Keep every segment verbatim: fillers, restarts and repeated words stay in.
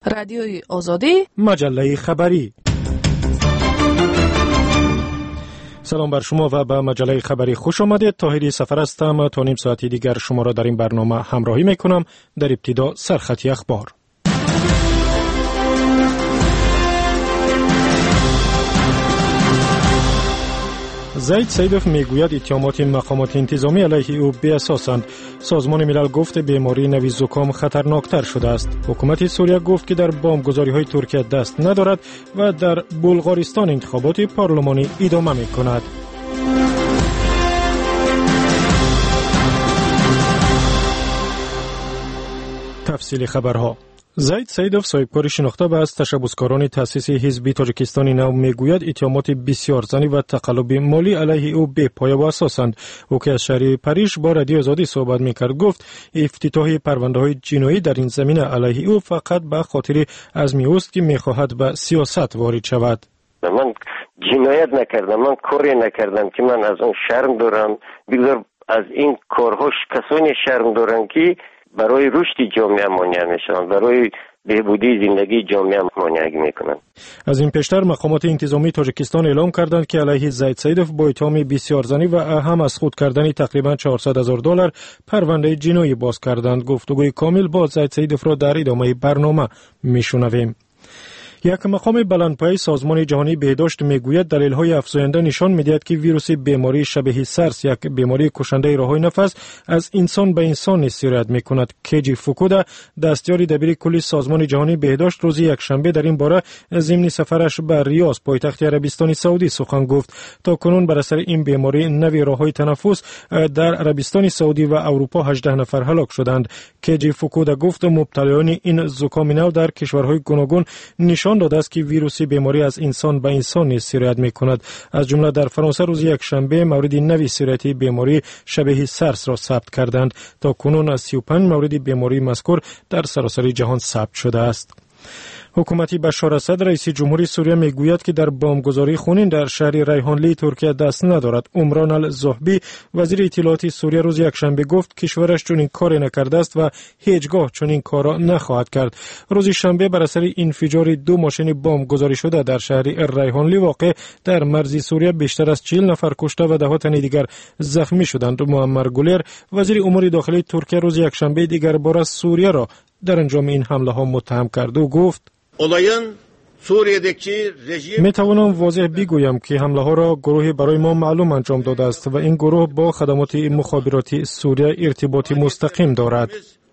رادیوی آزادی، مجله خبری. سلام بر شما و به مجله خبری خوش آمدید. طاهری سفر هستم. تا نیم ساعتی دیگر شما را در این برنامه همراهی میکنم. در ابتدا سرخطی اخبار. زید سیدوف میگوید اتهامات مقامات انتظامی علیه او بی اساسند. سازمان ملل گفت بیماری نوی زکام خطرناکتر شده است. حکومت سوریه گفت که در بمبگذاری های ترکیه دست ندارد و در بلغارستان انتخابات پارلمانی ادامه می کند. تفصیل خبرها. زید سیدوف صاحبکار شناخته به از تشبثکاران تأسیس حزب تاجیکستان نو میگوید اتهامات بسیار زنی و تقلب مالی علیه او بی پایه و اساسند. او که از شهر پاریس با رادیو آزادی صحبت میکرد گفت افتتاح پرونده های جنایی در این زمینه علیه او فقط به خاطر عزمی اوست که میخواهد به سیاست وارد شود. من جنایت نکردم، من کاری نکردم که من از اون شرم دارم. بگذار از این کارهاش کسانی شرم دارن که برای رشد جامعه مانع میشن، برای بهبودی زندگی جامعه مانع میکنن. از این پیشتر مقامات انتظامی تاجیکستان اعلام کردند که علیه زید سیدوف با اتهام بسیار زنی و اهم از خود کردن تقریبا چهارصد هزار دلار پرونده جنایی باز کردند. گفتگوی کامل با زید سیدوف را در ادامه برنامه میشنویم. یک مقام بلندپایه سازمان جهانی بهداشت میگوید دلایل‌های افزاینده نشان می‌دهد که ویروس بیماری شبیه سارس، یک بیماری کشنده راه‌های نفس، از انسان به انسان سرایت می‌کند. کیجی فوکودا، دستیار دبیر کلی سازمان جهانی بهداشت، روز یکشنبه در این باره ضمن سفرش به ریاض پایتخت عربستان سعودی سخن گفت. تا کنون بر اثر این بیماری نوی راه‌های تنفس در عربستان سعودی و اروپا هجده نفر هلاک شدند. کیجی فوکودا گفت مبتلایان این زکام نو در کشورهای گوناگون نشان داده است که ویروس بیماری از انسان به انسان نیز سرایت می‌کند. از جمله در فرانسه روز یکشنبه مورد نوی سرایت بیماری شبیه سارس را ثبت کردند. تا کنون از سی و پنج مورد بیماری مذکور در سراسر جهان ثبت شده است. حکومت بشار اسد رئیس جمهوری سوریه میگوید که در بمبگذاری خونین در شهر ریحانلی ترکیه دست ندارد. عمران الزاهبی وزیر اطلاعات سوریه روز یکشنبه گفت کشورش چنین کاری نکرده است و هیچگاه چنین کار را نخواهد کرد. روز شنبه بر اثر انفجار دو ماشین بمب گذاری شده در شهر ریحانلی واقع در مرز سوریه بیشتر از چهل نفر کشته و ده تن دیگر زخمی شدند. معمر گولر وزیر امور داخلی ترکیه روز یکشنبه دیگر بار سوریه را در انجام این حمله ها متهم کرد و گفت می توانم واضح بگویم که حمله ها را گروهی برای ما معلوم انجام داده است و این گروه با خدمات مخابراتی سوریه ارتباطی مستقیم دارد.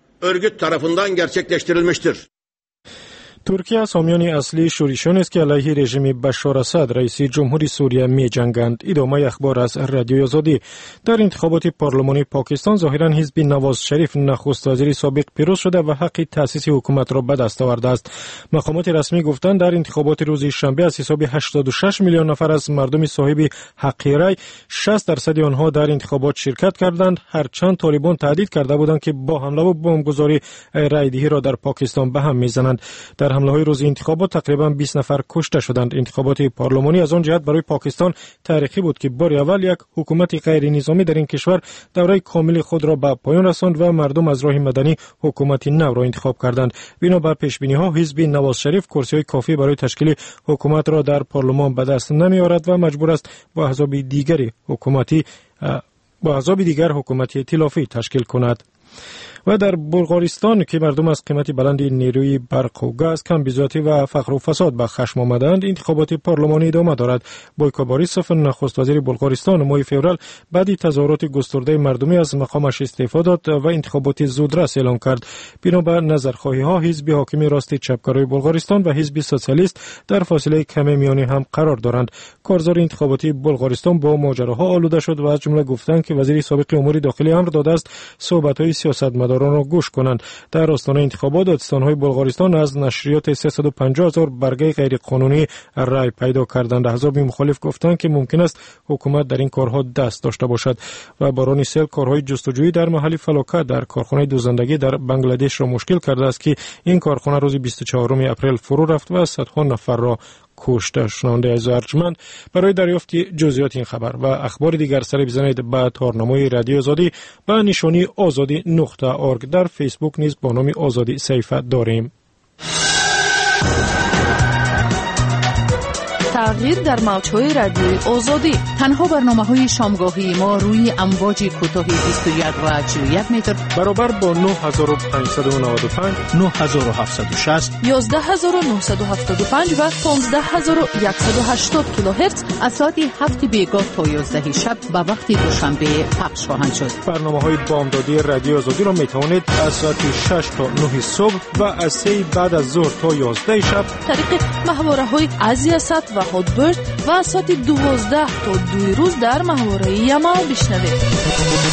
ترکیه سامیان اصلی شورشیان است که علیه رژیم بشار اسد رئیس جمهوری سوریه می جنگند. ادامه اخبار از رادیوی آزادی. در انتخابات پارلمانی پاکستان ظاهرا حزب نواز شریف نخست وزیر سابق پیروز شده و حق تأسیس حکومت را به دست آورده است. مقامات رسمی گفتند در انتخابات روز شنبه از حساب هشتاد و شش میلیون نفر از مردم صاحب حق رای شصت درصد آنها در انتخابات شرکت کردند. هرچند طالبان تهدید کرده بودند که با حمله و بمبگذاری رایدهی را در پاکستان به هم میزنند. در حمله های روز انتخابات تقریبا بیست نفر کشته شدند. انتخابات پارلمانی از آن جهت برای پاکستان تاریخی بود که بار اول یک حکومت غیر نظامی در این کشور دوره کامل خود را به پایان رساند و مردم از راه مدنی حکومت نو را انتخاب کردند. بنا به پیش بینی ها حزب نواز شریف کرسی های کافی برای تشکیل حکومت را در پارلمان به دست نمی آورد و مجبور است با احزاب دیگری حکومتی با احزاب دیگر حکومتی ائتلافی تشکیل کند. و در بلغارستان که مردم از قیمت بلند نیروی برق و گاز، کم بی‌ضابطگی و فقر و فساد به خشم آمدند، انتخابات پارلمانی ادامه دارد. بویکو بوریسوف نخست وزیر بلغارستان ماه فوریه بعد تظاهرات گسترده مردمی از مقامش استعفا داد و انتخابات زودرس اعلام کرد. بنا به نظرخواهی ها حزب حاکم راست چپکارای بلغارستان و حزب سوسیالیست در فاصله کم میانی هم قرار دارند. کارزار انتخاباتی بلغارستان با ماجراها آلوده شد و از جمله گفتند که وزیر سابق امور داخلی امر داده است صحبت‌های سیاستمداران را گوش کنند. در آستانه انتخابات دادستان‌های بلغارستان از نشریات سیصد و پنجاه هزار برگه غیر قانونی رای پیدا کردند. احزاب مخالف گفتند که ممکن است حکومت در این کارها دست داشته باشد و باران سیل کارهای جستجویی در محل فلاکت در کارخانه دوزندگی در بنگلادش را مشکل کرده است که این کارخانه روز بیست و چهارم اپریل فرو رفت و صدها نفر را کشته. شنونده از ارجمند برای دریافت جزئیات این خبر و اخبار دیگر سر بزنید به تارنمای رادیو آزادی با نشانی آزادی نقطه اورگ. در فیسبوک نیز با نام آزادی صفحه داریم. تغییر در موج‌های رادیوی آزادی. تنها برنامه‌های شامگاهی ما روی امواج کوتاه بیست و یک و چهل و یک متر برابر با نه هزار و پانصد و نود و پنج، نه هزار و هفتصد و شصت، یازده هزار و نهصد و هفتاد و پنج و پانزده هزار و صد و هشتاد کیلوهرتز از ساعت هفت بیگاه تا یازده شب به وقت دوشنبه پخش خواهند شد. برنامه‌های بامدادی رادیو آزادی را می‌توانید از ساعت شش تا نه صبح و از سه بعد از ظهر تا یازده شب طریق محوره‌های ازیاست و هادبرد و از ساعت دوازده تا دو روز در محوره یما بشنوید.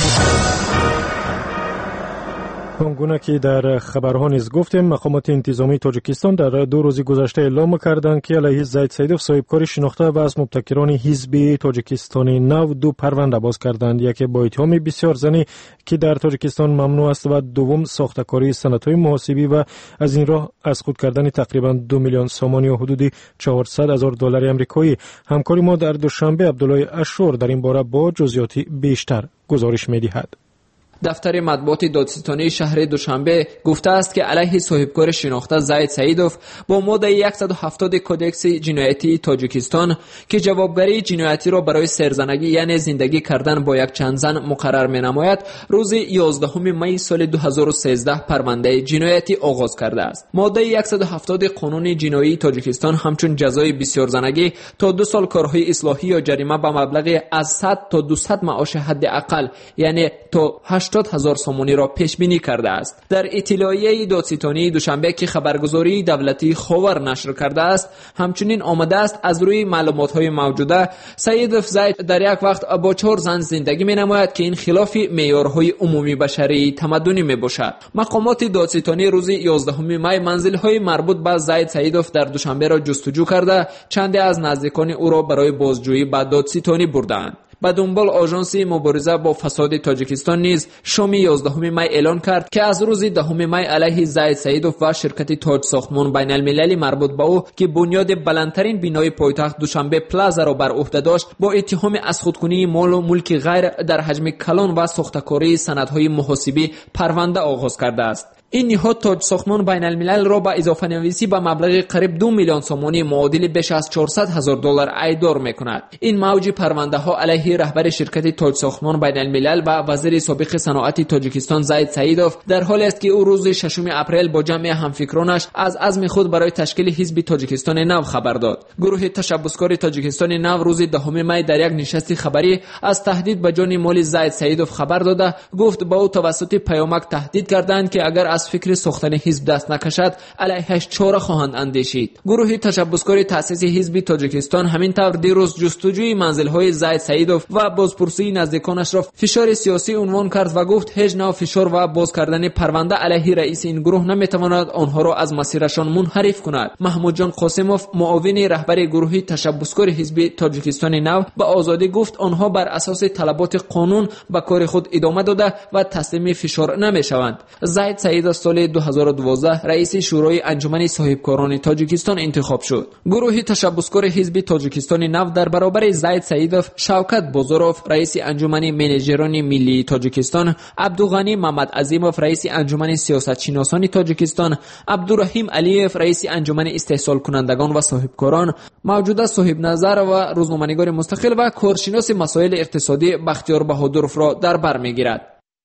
آنگونه که در خبرها نیز گفتیم، مقامات انتظامی تاجیکستان در دو روز گذشته اعلام کردند که علیه زید سیدوف صاحبکار شناخته و از مبتکران حزب تاجیکستان نو دو پرونده باز کردند، یکی با اتهام بسیار زنی که در تاجیکستان ممنوع است و دوم ساختکاری سندهای محاسبی و از این راه از خود کردن تقریبا دو میلیون سومانی و حدود چهارصد هزار دلار آمریکایی. همکاری ما در دوشنبه عبدالله اشور در این باره با جزئیات بیشتر گزارش می‌دهد. دفتر مطبوعات دادستانی شهر دوشنبه گفته است که علیه صاحبکار شناخته زید سیدوف با ماده صد و هفتاد کدکس جنایتی تاجیکستان که جوابگری جنایتی را برای سرزنگی یعنی زندگی کردن با یک چند زن مقرر می‌نماید، روز یازدهم می سال دو هزار و سیزده پرونده جنایتی آغاز کرده است. ماده صد و هفتاد قانون جنایی تاجیکستان همچون جزای بسیار زنگی تا دو سال کارهای اصلاحی یا جریمه به مبلغ از صد تا دویست معاش حداقل یعنی تا هشتاد هزار سومانی را پیش بینی کرده است. در اطلاعیه دادستانی دوشنبه که خبرگزاری دولتی خاور نشر کرده است، همچنین آمده است از روی معلومات‌های موجوده سیدوف زید در یک وقت با چهار زن زندگی می‌نماید که این خلاف معیارهای عمومی بشری تمدنی میباشد. مقامات دادستانی روز یازدهم می منزل‌های مربوط به زید سیدوف در دوشنبه را جستجو کرده چند از نزدیکان او را برای بازجویی به دادستانی بردند. به دنبال آژانس مبارزه با فساد تاجیکستان نیز شام یازدهم می اعلان کرد که از روز دهم می علیه زید سیدوف و شرکت تاج ساختمان بین المللی مربوط به او که بنیاد بلندترین بنای پایتخت دوشنبه پلازا را بر عهده داشت با اتهام از خودکنی مال و ملک غیر در حجم کلان و ساختکاری سندهای محاسبی پرونده آغاز کرده است. این نهاد تاج ساختمان بین الملل را با اضافه نویسی به مبلغ قریب دو میلیون سومانی معادل بیش از چهارصد هزار دلار ایدار میکند. این موج پرونده ها علیه رهبر شرکت تاج ساختمان بین الملل و وزیر سابق صنعت تاجیکستان زید سیدوف در حالی است که او روز ششم اپریل با جمع همفکرانش از عزم خود برای تشکیل حزب تاجیکستان نو خبر داد. گروه تشبثکار تاجیکستان نو روز دهم می در یک نشست خبری از تهدید به جان مال زید سیدوف خبر داده گفت با او توسط پیامک تهدید کردند که اگر از فکر ساختن حزب دست نکشد علیهش چاره خواهند اندیشید. گروه تشبثکار تأسیس حزب تاجیکستان همین طور دیروز جستجوی منزل‌های زید سیدوف و بازپرسی نزدیکانش را فشار سیاسی عنوان کرد و گفت هیچ نوع فشار و باز کردن پرونده علیه رئیس این گروه نمیتواند آنها را از مسیرشان منحرف کند. محمود جان قاسموف معاون رهبر گروه تشبثکار حزب تاجیکستان نو به آزادی گفت آنها بر اساس طلبات قانون به کار خود ادامه داده و تسلیم فشار نمیشوند. زید سیدوف سال دو هزار و دوازده رئیس شورای انجمن صاحبکاران تاجیکستان انتخاب شد. گروه تشبثکار حزب تاجیکستان نو در برابر زید سیدوف شوکت بازاروف رئیس انجمن منیجران ملی تاجیکستان، عبدالغنی محمد عظیموف رئیس انجمن سیاستشناسان تاجیکستان، عبدالرحیم علیف رئیس انجمن استحصال کنندگان و صاحبکاران، موجوده صاحب نظر و روزنامه‌نگار مستقل و کارشناس مسائل اقتصادی بختیار بهادرف را در بر میگیرد.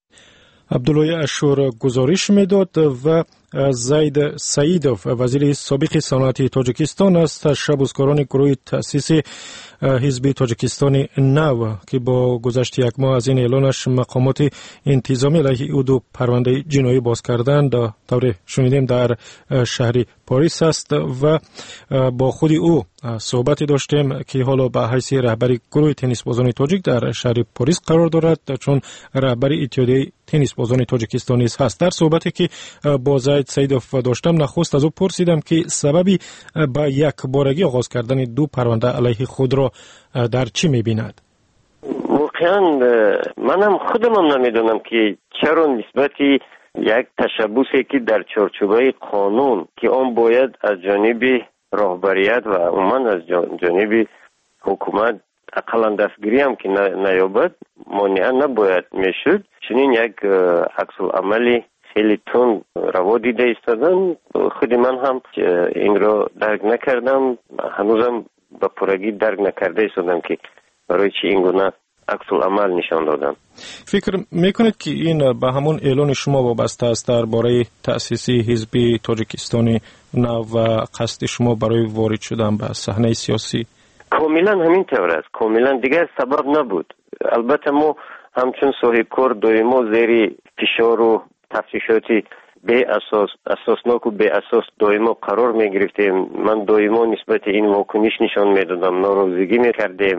عبدالله اشور گزارش میداد و زید سیدوف وزیر سابق صنعت تاجیکستان است تشبثکاران گروه تأسیس حزب تاجیکستان نو که با گذشت یک ماه از این اعلانش مقامات انتظامی علیه او دو پرونده جنایی باز کردند طور شنیدیم در شهر پاریس است و با خود او صحبت داشتیم که حالا به حیث رهبر گروه تنیس بازان تاجیک در شهر پاریس قرار دارد چون رهبر اتحادیه تنیس بازان تاجیکستانی هست. در صحبتی که با زید سیدوف داشتم نخست از او پرسیدم که سببی با یک بارگی آغاز کردن دو پرونده علیه خود را در چی می‌بیند؟ واقعا منم خودم هم نمیدونم که چرا نسبتی یک تشبثی که در چارچوبه قانون که آن باید از جانب رهبریت و عموما از جانب حکومت اقلا دستگیری هم که نیابد مانع نباید میشد، چنین یک عکس العملی خیلی تون روا دیده ایستادن. خود من هم این را درک نکردم، هنوزم به پرگی درک نکرده ایستادم که برای چی این گونه عکس العمل نشان دادم. فکر میکنید که این به همون اعلان شما وابسته است درباره تأسیس حزب تاجیکستانی نو و قصد شما برای وارد شدن به صحنه سیاسی؟ کاملا همین طور است. کاملا دیگر سبب نبود. البته ما همچون صاحب کار دائما زیر فشار و تفتیشاتی به اساس اساسناک و به اساس دائما قرار می گرفتیم. من دائما نسبت این واکنش نشان میدادم، ناراضگی میکردیم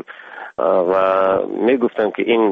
و میگفتم که این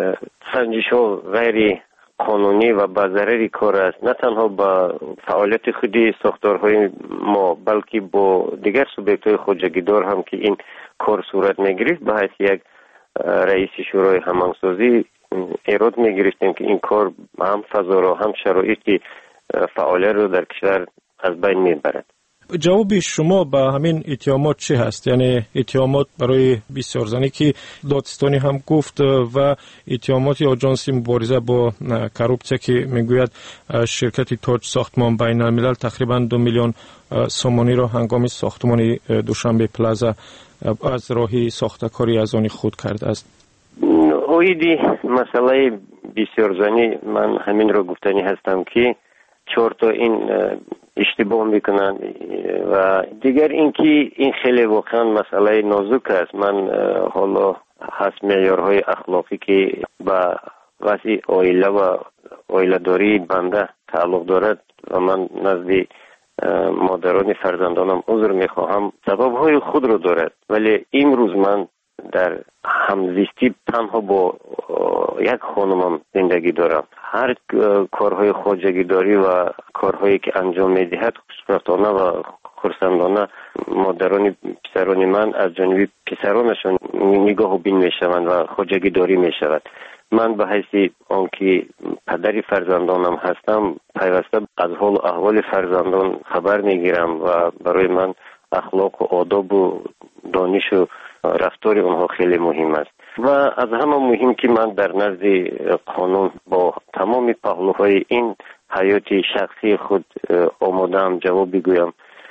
سنجش ها غیر قانونی و به ضرر کار است، نه تنها با فعالیت خودی ساختارهای ما بلکه با دیگر سوبیکت های خودجگیدار هم که این کار صورت میگرفت. به حیث یک رئیس شورای هماهنگسازی ایراد میگرفتیم که این کار هم فضا را هم شرایط فعالیت رو در کشور از بین میبرد. جواب شما به همین اتهامات چه هست؟ یعنی اتهامات برای بسیار زنی که دادستانی هم گفت و اتهامات آژانس مبارزه با کروپسیا که میگوید شرکت تاج ساختمان بین الملل تقریبا دو میلیون سومانی را هنگام ساختمان دوشنبه پلازا از راهی ساختکاری از آن خود کرده است. اویدی مسئله بسیار زنی من همین را گفتنی هستم که چهار تا این اشتباه میکنن و دیگر اینکه این خیلی واقعا مسئله نازک است. من حالا هست معیارهای اخلاقی که با وضع عائله و عائله داری بنده تعلق دارد و من نزد مادران فرزندانم عذر میخواهم، سببهای خود رو دارد، ولی امروز من در همزیستی تنها با یک خانمم زندگی دارم. هر کارهای خواجگیداری و کارهایی که انجام میدهد خوشبختانه و خرسندانه مادران پسران من از جانب پسرانشان نگاه و بین میشوند و خواجگیداری میشود. من به حیث آنکه پدری فرزندانم هستم پیوسته از حال و احوال فرزندان خبر میگیرم و برای من اخلاق و آداب و دانش و رفتار اونها خیلی مهم است و از همه مهم که من در نزد قانون با تمام پهلوهای این حیات شخصی خود آماده‌ام جواب بگویم.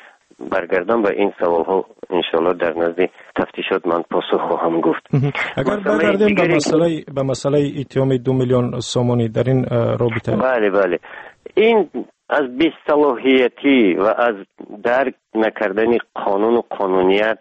برگردم به این سوال ها انشالله در نزد تفتیشات من پاسخ خواهم گفت. اگر برگردیم به مسئله به مسئله اتهام دو میلیون سومانی در این رابطه. بله بله این از بی‌صلاحیتی و از درک نکردن قانون و قانونیت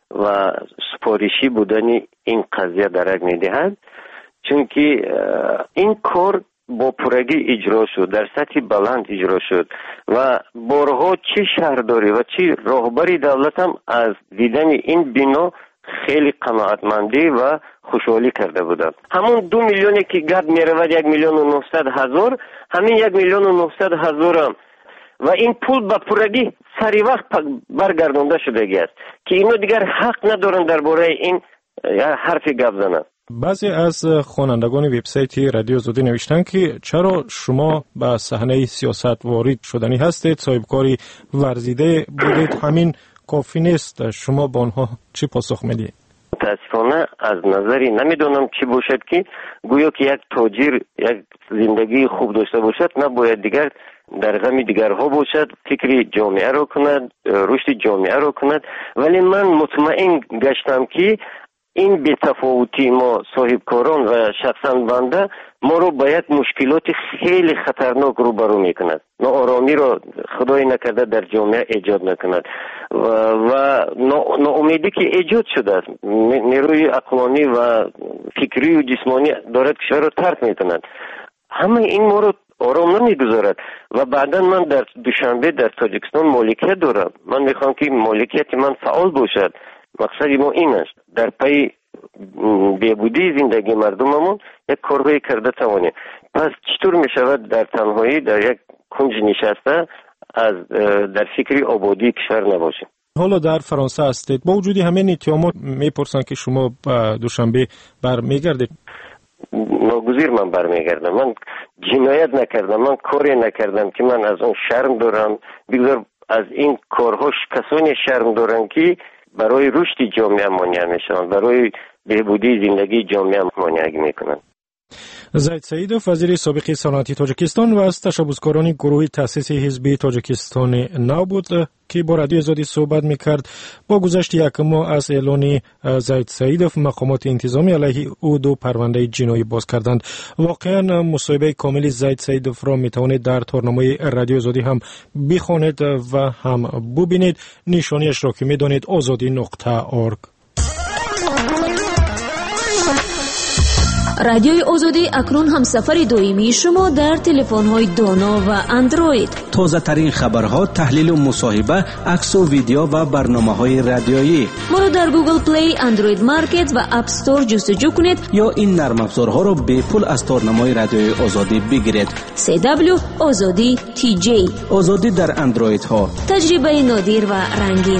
و سپارشی بودن این قضیه درک میدهد، چون که این کار با پرگی اجرا شد، در سطح بلند اجرا شد و بارها چه شهرداری و چه راهبری دولت هم از دیدن این بنا خیلی قناعتمندی و خوشحالی کرده بودند. همون دو میلیونی که گرد میرود یک میلیون و نهصد هزار، همین یک میلیون و نهصد هزار هم و این پول به پرگی سری وقت برگردانده شده است که اینو دیگر حق ندارن درباره این حرف گپ زنن. بعضی از خوانندگان وبسایت رادیو آزادی نوشتن که چرا شما به صحنه سیاست وارد شدنی هستید، صاحبکاری ورزیده بودید، همین کافی نیست. شما با آنها چی پاسخ میدید؟ متاسفانه از نظری نمیدونم چی باشد که گویا که یک تاجر یک زندگی خوب داشته باشد نباید دیگر در غم دیگرها باشد، فکر جامعه را کند، رشد جامعه را کند. ولی من مطمئن گشتم که این بی‌تفاوتی ما صاحبکاران و شخصا بنده ما رو باید مشکلات خیلی خطرناک رو برو میکند، ناآرامی را خدای نکرده در جامعه ایجاد نکند و, و ناامیدی که ایجاد شده است، نیروی عقلانی و فکری و جسمانی دارد کشور رو ترک میکند. همه این ما رو آرام نمیگذارد و بعدا من در دوشنبه در تاجیکستان مالکیت دارم. من میخوام که مالکیت من فعال باشد. مقصد ما این است در پای بیهودی زندگی مردممون یک کارهایی کرده توانیم. پس چطور می شود در تنهایی در یک کنج نشسته از در فکری آبادی کشور نباشیم؟ حالا در فرانسه هستید، با وجودی همین اتهامات میپرسن که شما دوشنبه برمیگردید. ناگزیر من برمیگردم. من جنایت نکردم، من کاری نکردم که من از اون شرم دارم. بگذار از این کارهاش کسانی شرم دارن که برای رشد جامعه مانع میشن، برای بهبودی زندگی جامعه مانع میکنن. زید سعیدوف وزیر سابق صنعتی تاجیکستان و از تشبسکاران گروه تأسیس حزب تاجیکستان نو بود که با رادیو آزادی صحبت میکرد. با گذشت یک ماه از اعلان زید سعیدوف مقامات انتظامی علیه او دو پرونده جنایی باز کردند. واقعا مصاحبه کامل زید سعیدوف را میتوانید در تارنامه رادیو آزادی هم بخوانید و هم ببینید. نشانیش را که میدانید آزادی نقطه اورگ. رادیوی آزادی اکنون هم سفر دائمی شما در تلفن‌های دانا و اندروید. تازه ترین خبرها، تحلیل و مصاحبه، عکس و ویدیو و برنامه‌های رادیویی. ما را در گوگل پلی، اندروید مارکت و اپ استور جستجو کنید یا این نرم افزارها را به پول از تارنمای رادیوی آزادی بگیرید. سی دبلیو آزادی تی جی. آزادی در اندروید ها. تجربه نادر و رنگین.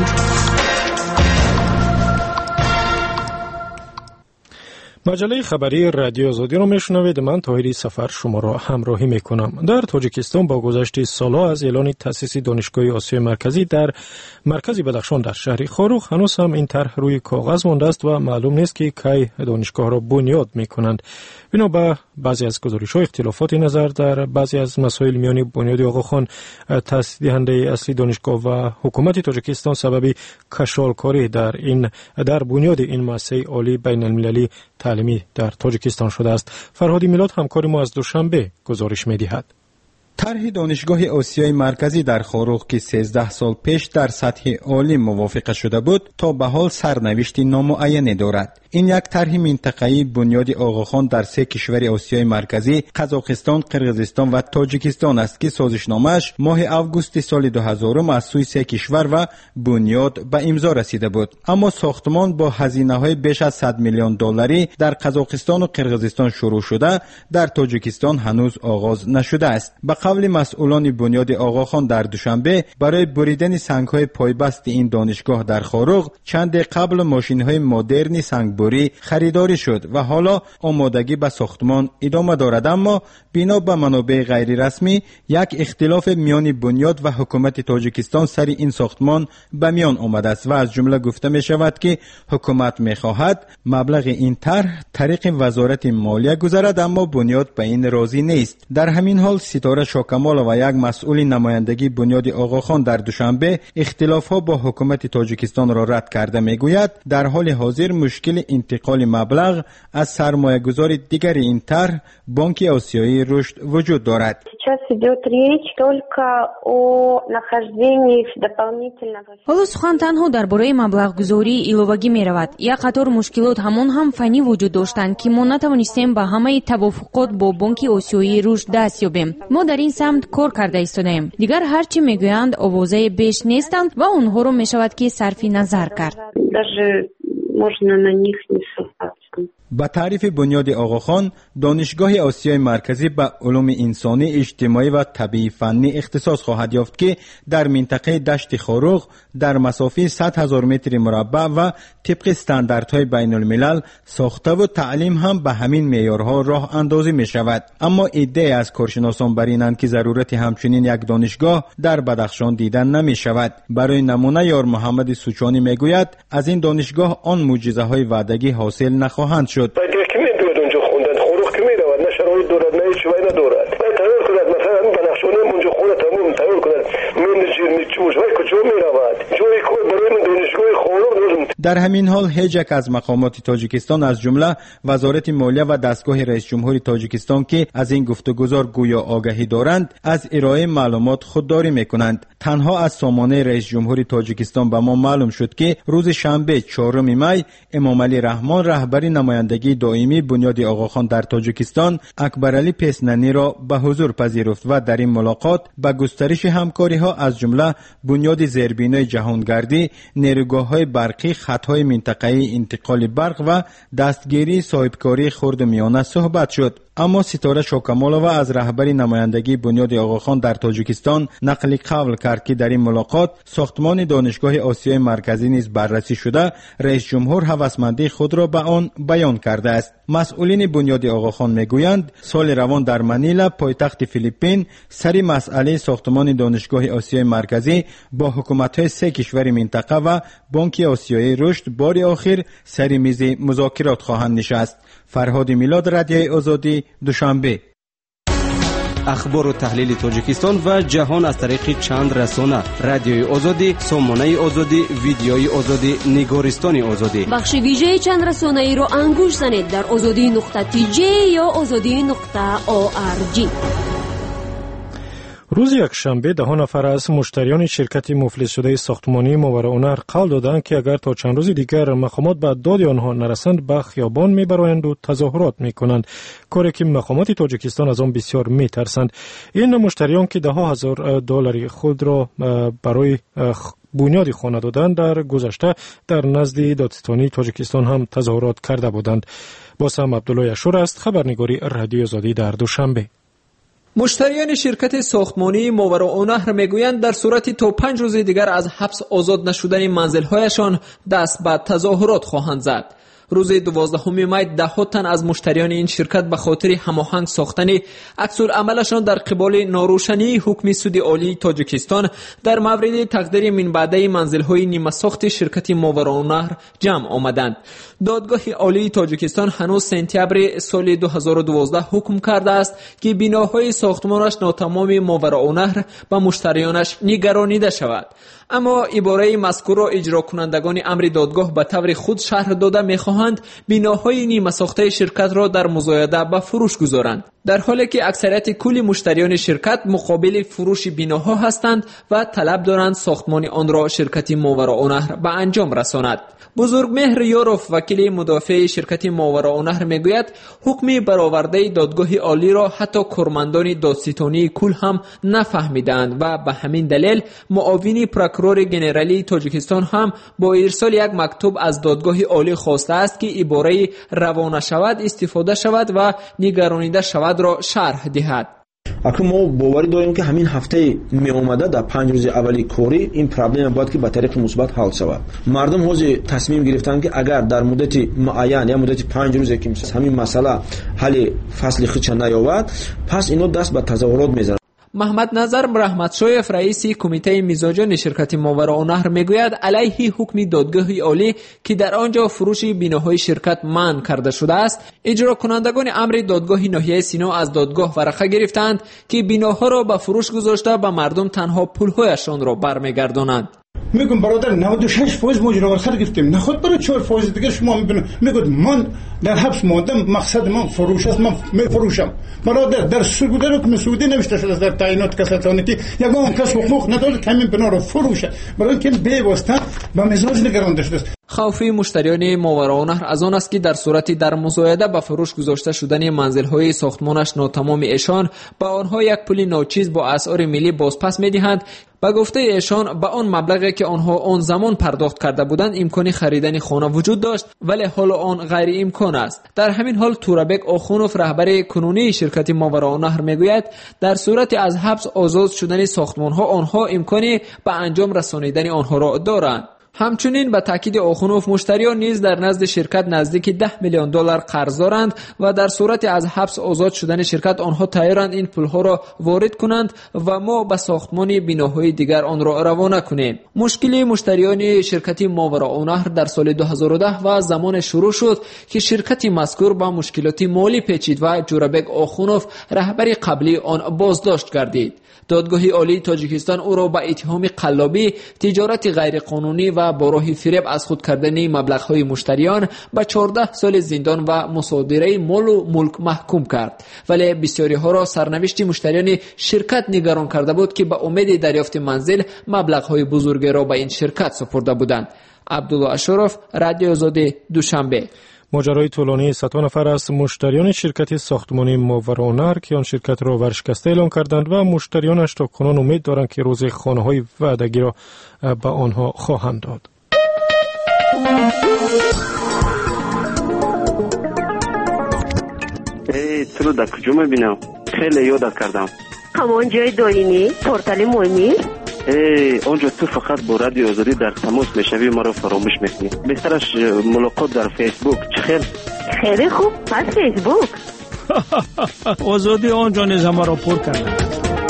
مجله خبری رادیو آزادی را میشنوید. من طاهری سفر شما را همراهی میکنم. در تاجیکستان با گذشت سالها از اعلان تأسیس دانشگاه آسیای مرکزی در مرکز بدخشان در شهر خاروخ هنوز هم این طرح روی کاغذ مانده است و معلوم نیست که کی دانشگاه را بنیاد میکنند. بنا به بعضی از گزارش‌ها اختلافات نظر در بعضی از مسائل میان بنیاد آقاخان تأسیس دهنده اصلی دانشگاه و حکومت تاجیکستان سبب کشالکاری در این در بنیاد این مؤسسه عالی بین المللی تعلیمی در تاجیکستان شده است. فرهادی میلاد همکار ما از دوشنبه گزارش می‌دهد. طرح دانشگاه آسیای مرکزی در خاروخ که سیزده سال پیش در سطح عالی موافقه شده بود تا به حال سرنوشتی نامعینی دارد. این یک طرح منطقه‌ای بنیاد آقاخان در سه کشور آسیای مرکزی، قزاقستان، قرقیزستان و تاجیکستان است که سازشنامه‌اش ماه آگوست سال دو هزار از سوی سه کشور و بنیاد به امضا رسیده بود. اما ساختمان با هزینه‌های بیش از صد میلیون دلاری در قزاقستان و قرقیزستان شروع شده، در تاجیکستان هنوز آغاز نشده است. به قول مسئولان بنیاد آقاخان در دوشنبه، برای بریدن سنگ‌های پایبست این دانشگاه در خاروخ چند قبل ماشین‌های مدرن سنگبری خریداری شد و حالا آمادگی به ساختمان ادامه دارد. اما بنا به منابع غیر رسمی یک اختلاف میان بنیاد و حکومت تاجیکستان سر این ساختمان به میان آمده است و از جمله گفته می شود که حکومت می خواهد مبلغ این طرح طریق وزارت مالیه گذرد، اما بنیاد به این راضی نیست. در همین حال ستاره شاکمال و یک مسئول نمایندگی بنیاد آقاخان در دوشنبه اختلاف‌ها با حکومت تاجیکستان را رد کرده میگوید در حال حاضر مشکل انتقال مبلغ از سرمایه‌گذار دیگر این طرح بانک آسیایی رشد وجود دارد. حالا سخن تنها درباره مبلغ گذاری ایلوگی می رود. یک قطار مشکلات همان هم فنی وجود داشتند که ما نتوانستیم به همه توافقات با بانک آسیایی رشد دست یابیم. ما در این سمت کار کرده ایستادیم. دیگر هرچی میگویند آوازه بیش نیستند و آنها رو می شود که صرف نظر کرد. با تعریف بنیاد آقاخان، دانشگاه آسیای مرکزی به علوم انسانی، اجتماعی و طبیعی فنی اختصاص خواهد یافت که در منطقه دشت خاروخ در مسافه صد هزار متر مربع و طبق استانداردهای بین الملل ساخته و تعلیم هم به همین معیارها راه اندازی می شود. اما عده‌ای از کارشناسان بر اینند که ضرورت همچنین یک دانشگاه در بدخشان دیدن نمی شود. برای نمونه یار محمد سوچانی می گوید از این دانشگاه آن معجزه های وعدگی حاصل نخواهند شد. باید که میدوید اونجا خوندن خاروخ که میدوید نه شرایط دارد نه هیچ وای ندارد. باید تغییر کند مثلا بدخشان اونجا خونه تمام تغییر کند من جیر چوش وای کجا میرود جوی کار برای من دانشگاه خاروخ دارم. در همین حال هیچ یک از مقامات تاجیکستان از جمله وزارت مالیه و دستگاه رئیس جمهور تاجیکستان که از این گفتگوزار گویا آگاهی دارند از ارائه معلومات خودداری میکنند. تنها از سامانه رئیس جمهور تاجیکستان به ما معلوم شد که روز شنبه چهارم می امام علی رحمان رهبر نمایندگی دائمی بنیاد آقاخان در تاجیکستان اکبرعلی پسننی را به حضور پذیرفت و در این ملاقات به گسترش همکاری ها از جمله بنیاد زیربنای جهانگردی، نیروگاه‌های برقی، خطهای منطقه‌ای انتقال برق و دستگیری صاحبکاری خرد و میانه صحبت شد. اما ستاره شوکمالووا از رهبری نمایندگی بنیاد آقاخان در تاجیکستان نقل قول کرد که در این ملاقات ساختمان دانشگاه آسیای مرکزی نیز بررسی شده، رئیس جمهور هوسمندی خود را به آن بیان کرده است. مسئولین بنیاد آقاخان میگویند سال روان در منیلا پایتخت فیلیپین سری مسئله ساختمان دانشگاه آسیای مرکزی با حکومت‌های سه کشور منطقه و بانک آسیایی رشد بار آخر سری میز مذاکرات خواهند نشست. فرهاد میلاد، رادیوی آزادی، دوشنبه. اخبار و تحلیل تاجیکستان و جهان از طریق چند رسانه: رادیوی آزادی، سامانه آزادی، ویدیوی آزادی، نگارستان آزادی. بخش ویژه چند رسانه ای را انگوش زنید در آزادی نقطه تی جی یا آزادی نقطه او آر جی. روز یکشنبه ده نفر از مشتریان شرکت مفلس شده ساختمانی ماوراءالنهر قول دادند که اگر تا چند روز دیگر مقامات به داد آنها نرسند به خیابان میبرایند و تظاهرات میکنند، کاری که مقامات تاجیکستان از آن بسیار میترسند. این مشتریان که ده ها هزار دلار خود را برای بنیاد خانه دادند در گذشته در نزد دادستانی تاجیکستان هم تظاهرات کرده بودند. باسم عبدالله اشور است، خبرنگاری رادیو آزادی در دوشنبه. مشتریان شرکت ساختمانی ماوراءالنهر میگویند در صورتی تا پنج روز دیگر از حبس آزاد نشدن منزل‌هایشان دست به تظاهرات خواهند زد. روز دوازدهم می ده ها تن از مشتریان این شرکت به خاطر هماهنگ ساختن عکس‌العملشان در قبال ناروشنی حکم سود عالی تاجیکستان در مورد تقدیر من بعده منزل‌های نیمه ساخت شرکت ماوراءالنهر جمع آمدند. دادگاه عالی تاجیکستان هنوز سپتامبر سال دو هزار و دوازده حکم کرده است که بناهای ساختمانش ناتمام ماوراءالنهر به مشتریانش نگرانیده شود. اما عباره مذکور را اجرا کنندگان امر دادگاه به طور خود شرح داده می‌خواهند بناهای نیمه ساخته شرکت را در مزایده به فروش گذارند، در حالی که اکثریت کل مشتریان شرکت مقابل فروش بناها هستند و طلب دارند ساختمان آن را شرکت ماوراءالنهر به انجام رساند. بزرگمهر یاروف، وکیل مدافع شرکت ماوراءالنهر میگوید حکم برآورده دادگاه عالی را حتی کارمندان دادستانی کل هم نفهمیدند و به همین دلیل معاون پروکورور ژنرالی تاجیکستان هم با ارسال یک مکتوب از دادگاه عالی خواسته است که عباره روانه شود استفاده شود و نگرانیده شود را شرح دهد. اکنون ما باوری داریم که همین هفته می اومده در پنج روز اولی کاری این پرابلم باید که به طریق مثبت حل شود. مردم حاضر تصمیم گرفتن که اگر در مدت معین یا مدت پنج روزه که همین مسئله حل فصل خودش نیاورد، پس اینو دست به تظاهرات میزنند. محمد نظر رحمتشایف، رئیس کمیته مزاجان شرکت ماوراءالنهر میگوید علیه حکم دادگاه عالی که در آنجا فروش بناهای شرکت منع کرده شده است، اجرا کنندگان امر دادگاه ناحیه سینا از دادگاه ورقه گرفتند که بناها را به فروش گذاشته به مردم تنها پولهایشان را برمیگردانند. میگم برادر نود و شش فیصد مجرم سر گرفتیم، نخود برای چهار فیصد دیگه شما میبینید. میگید من در حبس ماندم، مقصد من فروش است، من میفروشم. برادر در سود حکم سعودی نوشته شده در تعیینات کسانی که یک اون کس حقوق نداره که همین بنا رو فروشه، برای اینکه بی واسطه به مزاج نگرانده شده است. خوف مشتریان ماوراءالنهر از آن است که در صورتی در مزایده به فروش گذاشته شدن منزل‌های ساختمانش ناتمام ایشان به آنها یک پول ناچیز با اسعار ملی بازپس می‌دهند. با گفته ایشان به آن مبلغی که آنها آن زمان پرداخت کرده بودند امکان خریدن خانه وجود داشت، ولی حال آن غیر امکان است. در همین حال تورابک آخونوف، رهبر کنونی شرکت ماوراءالنهر میگوید در صورت از حبس آزاد شدن ساختمان‌ها آنها امکانی به انجام رسانیدن آنها را دارند. همچنین به تاکید آخونوف مشتریان نیز در نزد شرکت نزدیک ده میلیون دلار قرض دارند و در صورت از حبس آزاد شدن شرکت آنها تیارند این پولها را وارد کنند و ما به ساختمان بناهای دیگر آن را روانه کنیم. مشکل مشتریان شرکت ماوراءالنهر در سال دو هزار و ده و زمان شروع شد که شرکت مذکور با مشکلات مالی پیچید و جورابک آخونوف رهبر قبلی آن بازداشت گردید. دادگاه عالی تاجیکستان او را به اتهام قلابی، تجارت غیرقانونی و با راه فریب از خود کردن مبلغ‌های مشتریان به چهارده سال زندان و مصادره مال و ملک محکوم کرد، ولی بسیاری ها را سرنوشت مشتریان شرکت نگران کرده بود که به امید دریافت منزل مبلغ‌های بزرگی را به این شرکت سپرده بودند. عبدالله اشرف، رادیو آزادی، دوشنبه. ماجرای طولانی ست نفر از مشتریان شرکت ساختمانی ماوراءالنهر که آن شرکت را ورشکسته اعلام کردند و مشتریانش تا کنون امید دارند که روز خانه‌های وعدگی را به آنها خواهند داد. تو رو در کجا میبینم؟ خیلی یاد کردم. همان جای داینی پورتال مهمی؟ ای اونجا تو فقط با رادیو آزادی در تماس میشوی، ما رو فراموش میکنی. بهترش ملاقات در فیسبوک. چخیر؟ خیلی خوب، پس فیسبوک. آزادی آنجا نیز همه را پر کرده.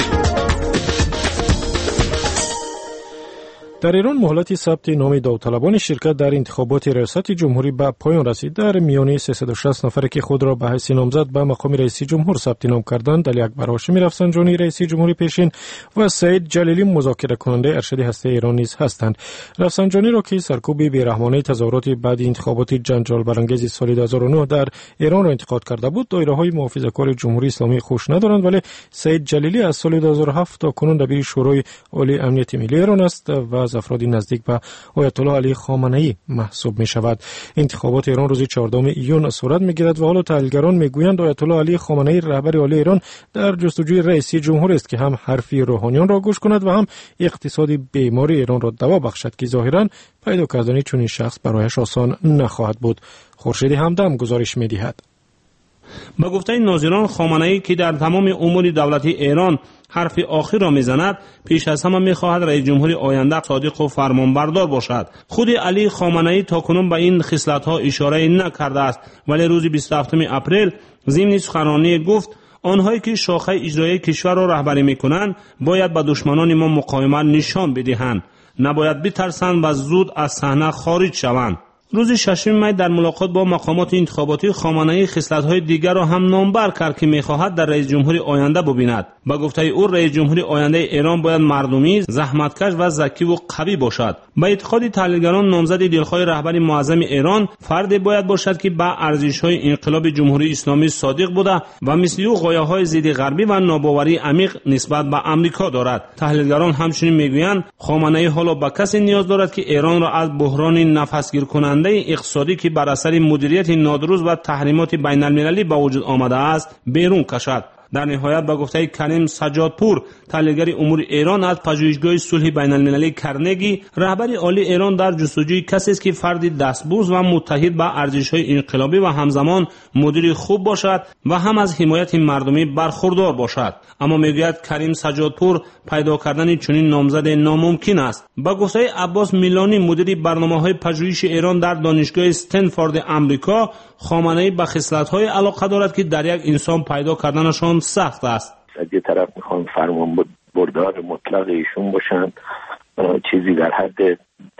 در ایران مهلت ثبت نام داوطلبان شرکت در انتخابات ریاست جمهوری به پایان رسید. در میانه سیصد و شصت نفر که خود را به حیث نامزد به مقام رئیس جمهور ثبت نام کردند، علی اکبر هاشمی رفسنجانی رئیس جمهوری پیشین و سعید جلیلی مذاکره کننده ارشد هسته ایران نیز هستند. رفسنجانی را که سرکوب بی‌رحمانه تظاهرات بعد انتخابات جنجال برانگیز سال دو هزار و نه در ایران را انتقاد کرده بود، دایره‌های محافظه‌کار جمهوری اسلامی خوش ندارند، ولی سعید جلیلی از سال دو هزار و هفت تا کنون دبیر شورای عالی امنیت ملی ایران است و از افراد نزدیک به آیت الله علی خامنه‌ای محسوب می شود. انتخابات ایران روز چهاردهم ایون صورت می گیرد و حالا تحلیلگران می گویند آیت الله علی خامنه‌ای رهبر عالی ایران در جستجوی رئیسی جمهور است که هم حرفی روحانیان را گوش کند و هم اقتصادی بیمار ایران را دوا بخشد که ظاهراً پیدا کردن چنین شخص برایش آسان نخواهد بود. خورشید همدم گزارش می دهد. با گفته ناظران، خامنه‌ای که در تمام امور دولتی ایران حرف آخر را میزند، پیش از همه میخواهد رئیس جمهور آینده صادق و فرمانبردار باشد. خود علی خامنه‌ای تاکنون به این خصلت‌ها اشاره نکرده است، ولی روز بیست و هفتم اپریل ضمن سخنرانی گفت آنهایی که شاخه اجرایی کشور را رهبری میکنند باید به دشمنان ما مقاومت نشان بدهند، نباید بترسند و زود از صحنه خارج شوند. روز ششم می در ملاقات با مقامات انتخاباتی، خامنه‌ای خصلت‌های دیگر را هم نامبر کرد که می‌خواهد در رئیس جمهور آینده ببیند. با گفته او رئیس جمهور آینده ایران باید مردمی، زحمتکش و ذکی و قوی باشد. با اعتقاد تحلیلگران، نامزد دلخواه رهبر معظم ایران فردی باید باشد که به ارزش‌های انقلاب جمهوری اسلامی صادق بوده و مثل او غایه‌های ضد غربی و ناباوری عمیق نسبت به آمریکا دارد. تحلیلگران همچنین می‌گویند خامنه‌ای حالا به کسی نیاز دارد که ایران را از بحران نفسگیر کننده اقتصادی که بر اثر مدیریت نادرست و تحریمات بین المللی به وجود آمده است بیرون کشد. در نهایت با گفته کریم سجادپور، تحلیلگر امور ایران از پژوهشگاه صلح بین المللی کرنگی، رهبر عالی ایران در جستجوی کسی است که فردی دستبوس و متحد به ارزش‌های انقلابی و همزمان مدیر خوب باشد و هم از حمایت مردمی برخوردار باشد. اما میگوید کریم سجادپور پیدا کردن چنین نامزد ناممکن است. با گفته عباس میلانی، مدیر برنامه‌های پژوهش ایران در دانشگاه استنفورد آمریکا، خامنه‌ای به خصلت‌های علاقه دارد که در یک انسان پیدا کردنشان سخت است. از یه طرف میخوان فرمان بردار مطلق ایشون باشن، چیزی در حد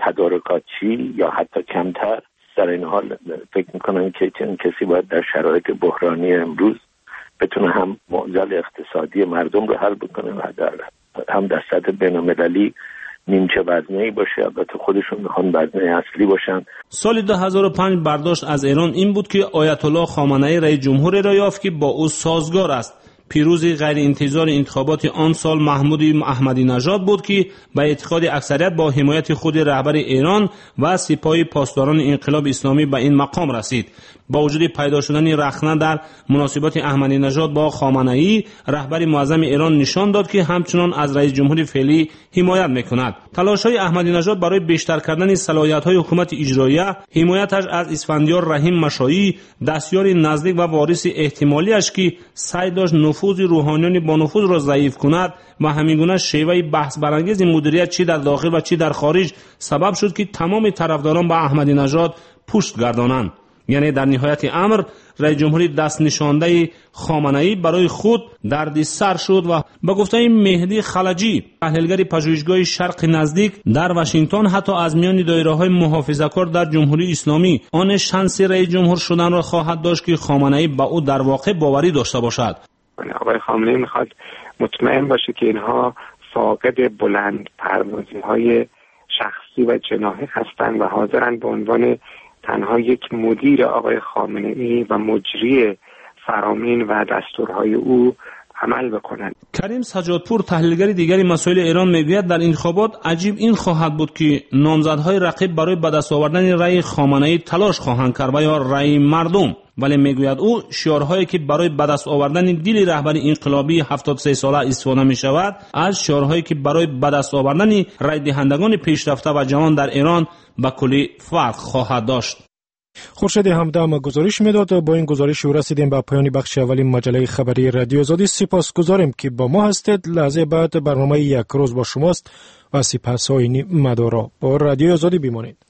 تدارکاتچی یا حتی کمتر. در این حال فکر میکنن که چنین کسی باید در شرایط بحرانی امروز بتونه هم معضل اقتصادی مردم رو حل بکنه و در هم در سطح بین‌المللی نیمچه وزنه‌ای باشه. البته خودشون میخوان وزنه اصلی باشن. سال دو هزار و پنج برداشت از ایران این بود که آیت الله خامنه‌ای رئیس جمهور را یافت که با او سازگار است. پیروزی غیر انتظار انتخابات آن سال محمود احمدی نژاد بود که به اعتقاد اکثریت با حمایت خود رهبر ایران و سپاه پاسداران انقلاب اسلامی به این مقام رسید. با وجود پیدا شدن رخنه در مناسبات احمدی نژاد با خامنه‌ای، رهبر معظم ایران نشان داد که همچنان از رئیس جمهور فعلی حمایت میکند. تلاش‌های احمدی نژاد برای بیشتر کردن صلاحیت‌های حکومت اجراییه، حمایتش از اسفندیار رحیم مشایی، دستیار نزدیک و وارث احتمالیش که سعی داشت نفوذ روحانیان با نفوذ را ضعیف کند و همینگونه شیوه بحث برانگیز مدیریت چی در داخل و چی در خارج سبب شد که تمام طرفداران با احمدی نژاد پشت گردانند. یعنی در نهایت امر رئیس جمهوری دست نشانده خامنه‌ای برای خود دردسر شد و به گفته مهدی خلجی، تحلیلگر پژوهشگاه شرق نزدیک در واشنگتن، حتی از میان دایره‌های محافظه‌کار در جمهوری اسلامی آن شانس رئیس جمهور شدن را خواهد داشت که خامنه‌ای به او در واقع باوری داشته باشد. آقای خامنه‌ای میخواد مطمئن باشه که اینها فاقد بلند پروازی‌های شخصی و جناحی هستند و حاضرند به عنوان تنها یک مدیر آقای خامنه‌ای و مجری فرامین و دستورهای او عمل بکنند. کریم سجادپور، تحلیلگر دیگری مسائل ایران، میگوید در انتخابات عجیب این خواهد بود که نامزدهای رقیب برای به دست آوردن رأی خامنه‌ای تلاش خواهند کرد و یا رأی مردم، ولی میگوید او شعارهایی که برای به دست آوردن دل رهبر انقلابی هفتاد و سه ساله استفاده می شود از شعارهایی که برای به دست آوردن رأی دهندگان پیشرفته و جوان در ایران به کلی فرق خواهد داشت. خورشید همدم گزارش میداد. با این گزارش رسیدیم به پایان بخش اولی مجله خبری رادیو آزادی. سپاسگزاریم که با ما هستید. لحظه بعد برنامه یک روز با شماست و سپاسهای مدارا با رادیو آزادی بمانید.